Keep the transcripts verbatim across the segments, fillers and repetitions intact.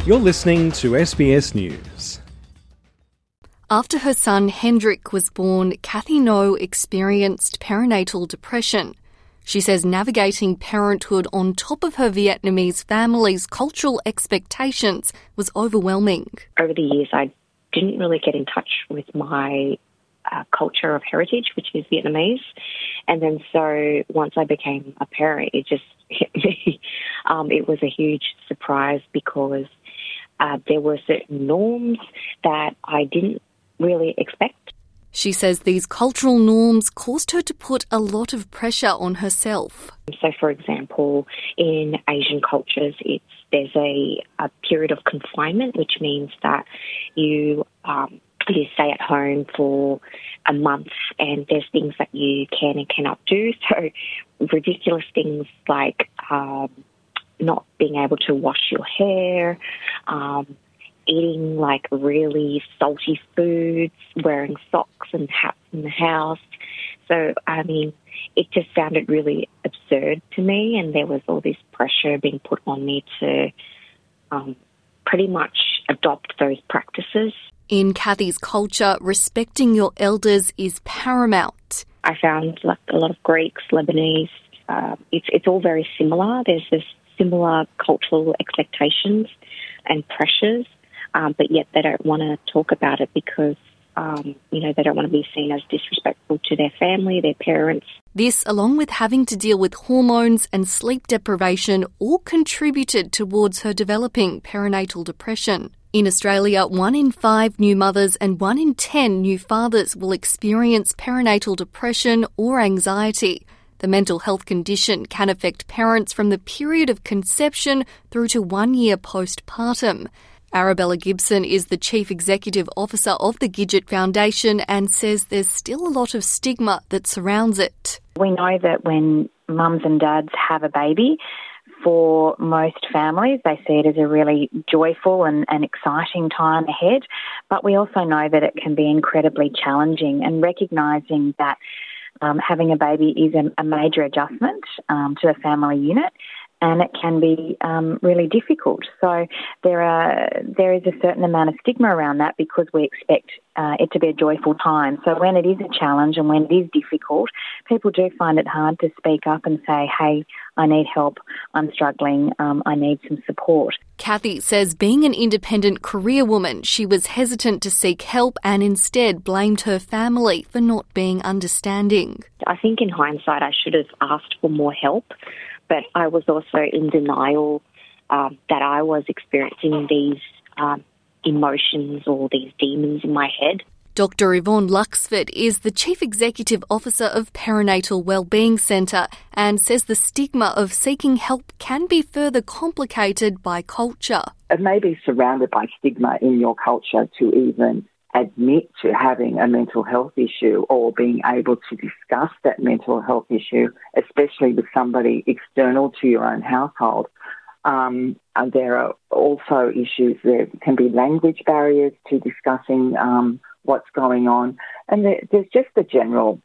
You're listening to S B S News. After her son Hendrik was born, Kathy No experienced perinatal depression. She says navigating parenthood on top of her Vietnamese family's cultural expectations was overwhelming. Over the years, I didn't really get in touch with my uh, culture of heritage, which is Vietnamese. And then so once I became a parent, it just hit me. Um, it was a huge surprise because uh, there were certain norms that I didn't really expect. She says these cultural norms caused her to put a lot of pressure on herself. So, for example, in Asian cultures, it's there's a, a period of confinement, which means that you um, you stay at home for a month, and there's things that you can and cannot do. So, ridiculous things like um, not being able to wash your hair, um, eating like really salty foods, wearing socks and hats in the house. So, I mean, it just sounded really absurd to me, and there was all this pressure being put on me to um, pretty much adopt those practices. In Kathy's culture, respecting your elders is paramount. I found like a lot of Greeks, Lebanese, uh, it's, it's all very similar. There's this similar cultural expectations and pressures. Um, but yet they don't want to talk about it because, um, you know, they don't want to be seen as disrespectful to their family, their parents. This, along with having to deal with hormones and sleep deprivation, all contributed towards her developing perinatal depression. In Australia, one in five new mothers and one in ten new fathers will experience perinatal depression or anxiety. The mental health condition can affect parents from the period of conception through to one year postpartum. Arabella Gibson is the Chief Executive Officer of the Gidget Foundation and says there's still a lot of stigma that surrounds it. We know that when mums and dads have a baby, for most families, they see it as a really joyful and, and exciting time ahead. But we also know that it can be incredibly challenging, and recognising that um, having a baby is a, a major adjustment um, to the family unit. And it can be um, really difficult. So there are there is a certain amount of stigma around that because we expect uh, it to be a joyful time. So when it is a challenge and when it is difficult, people do find it hard to speak up and say, hey, I need help, I'm struggling, um, I need some support. Kathy says being an independent career woman, she was hesitant to seek help and instead blamed her family for not being understanding. I think in hindsight I should have asked for more help. But I was also in denial um, that I was experiencing these um, emotions or these demons in my head. Doctor Yvonne Luxford is the Chief Executive Officer of Perinatal Wellbeing Centre and says the stigma of seeking help can be further complicated by culture. It may be surrounded by stigma in your culture to even admit to having a mental health issue or being able to discuss that mental health issue, especially with somebody external to your own household. Um, and there are also issues, there can be language barriers to discussing um, what's going on. And there, there's just the general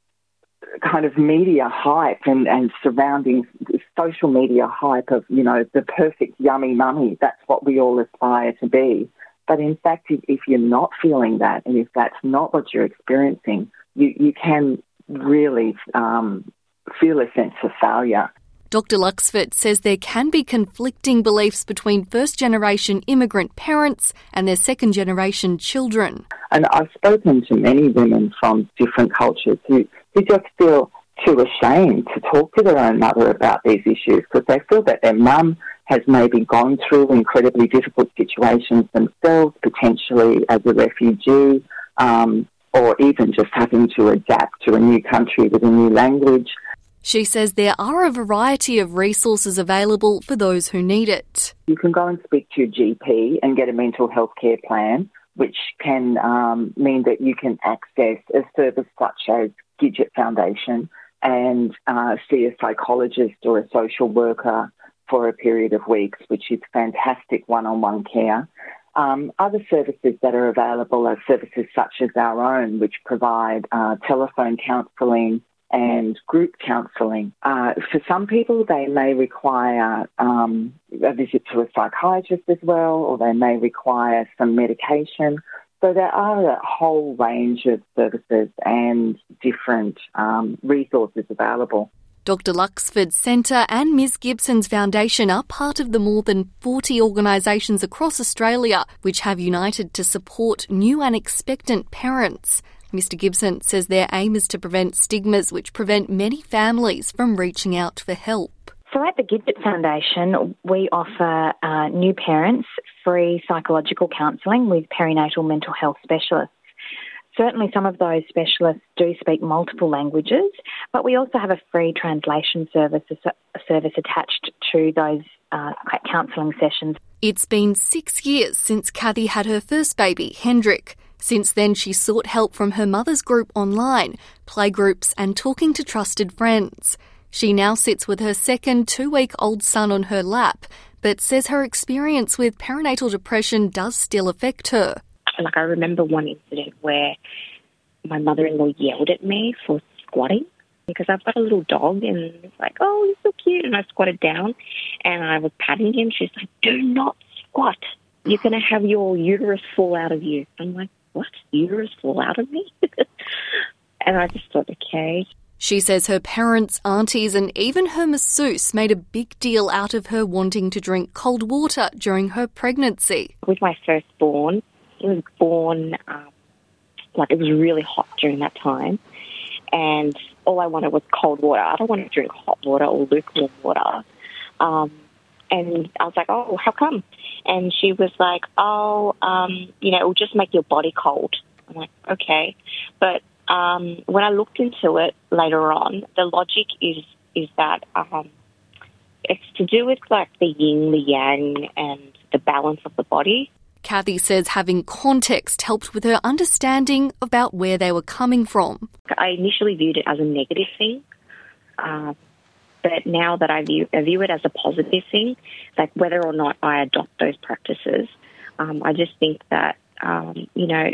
kind of media hype and, and surrounding social media hype of, you know, the perfect yummy mummy. That's what we all aspire to be. But in fact, if you're not feeling that, and if that's not what you're experiencing, you, you can really um, feel a sense of failure. Doctor Luxford says there can be conflicting beliefs between first-generation immigrant parents and their second-generation children. And I've spoken to many women from different cultures who, who just feel too ashamed to talk to their own mother about these issues because they feel that their mum has maybe gone through incredibly difficult situations themselves, potentially as a refugee, um, or even just having to adapt to a new country with a new language. She says there are a variety of resources available for those who need it. You can go and speak to your G P and get a mental health care plan, which can um, mean that you can access a service such as Gidget Foundation and uh, see a psychologist or a social worker for a period of weeks, which is fantastic one-on-one care. Um, other services that are available are services such as our own, which provide uh, telephone counselling, and group counselling. Uh, for some people, they may require um, a visit to a psychiatrist as well, or they may require some medication. So there are a whole range of services and different um, resources available. Doctor Luxford's Centre and Miz Gibson's Foundation are part of the more than forty organisations across Australia which have united to support new and expectant parents. Mister Gibson says their aim is to prevent stigmas which prevent many families from reaching out for help. So at the Gidget Foundation, we offer uh, new parents free psychological counselling with perinatal mental health specialists. Certainly some of those specialists do speak multiple languages, but we also have a free translation service, a service attached to those uh, counselling sessions. It's been six years since Kathy had her first baby, Hendrik. Since then, she sought help from her mother's group online, playgroups and talking to trusted friends. She now sits with her second two-week-old son on her lap, but says her experience with perinatal depression does still affect her. Like, I remember one incident where my mother-in-law yelled at me for squatting because I've got a little dog and it's like, oh, he's so cute. And I squatted down and I was patting him. She's like, do not squat. You're going to have your uterus fall out of you. I'm like, what? Uterus fall out of me? And I just thought, okay. She says her parents, aunties and even her masseuse made a big deal out of her wanting to drink cold water during her pregnancy. With my firstborn, he was born, um, like it was really hot during that time, and all I wanted was cold water. I don't want to drink hot water or lukewarm water. Um, and I was like, oh, how come? And she was like, oh, um, you know, it will just make your body cold. I'm like, okay. But um, when I looked into it later on, the logic is is that um, it's to do with like the yin, the yang, and the balance of the body. Kathy says having context helped with her understanding about where they were coming from. I initially viewed it as a negative thing, uh, but now that I view, I view it as a positive thing, like whether or not I adopt those practices, um, I just think that, um, you know,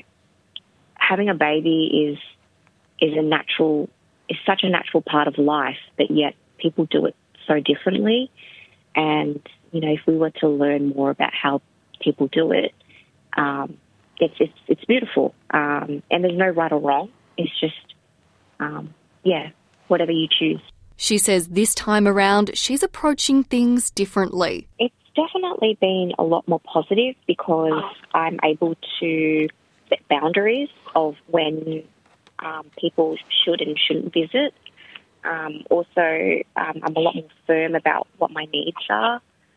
having a baby is is a natural, is such a natural part of life, but yet people do it so differently. And, you know, if we were to learn more about how people do it, um, it's, it's it's beautiful. Um, and there's no right or wrong. It's just, um, yeah, whatever you choose. She says this time around she's approaching things differently. It's definitely been a lot more positive because I'm able to set boundaries of when um, people should and shouldn't visit. Um, also, um, I'm a lot more firm about what my needs are.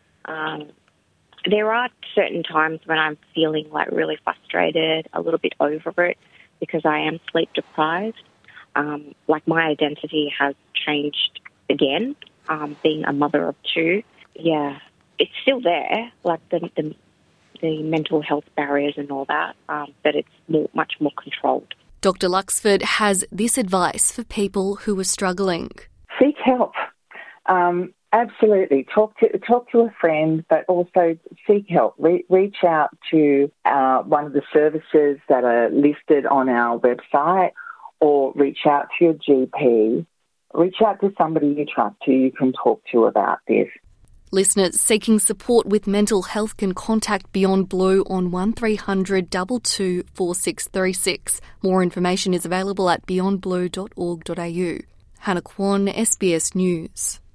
Um, there are certain times when I'm feeling like really frustrated, a little bit over it because I am sleep deprived. Um, like my identity has changed again, um, being a mother of two. Yeah, it's still there, like the the, the mental health barriers and all that, um, but it's more, much more controlled. Doctor Luxford has this advice for people who are struggling. Seek help. Um, absolutely. Talk to talk to a friend, but also seek help. Re- reach out to uh, one of the services that are listed on our website, or reach out to your G P. Reach out to somebody you trust who you can talk to about this. Listeners seeking support with mental health can contact Beyond Blue on one three hundred two two four six three six. More information is available at beyond blue dot org dot a u. Hannah Kwan, S B S News.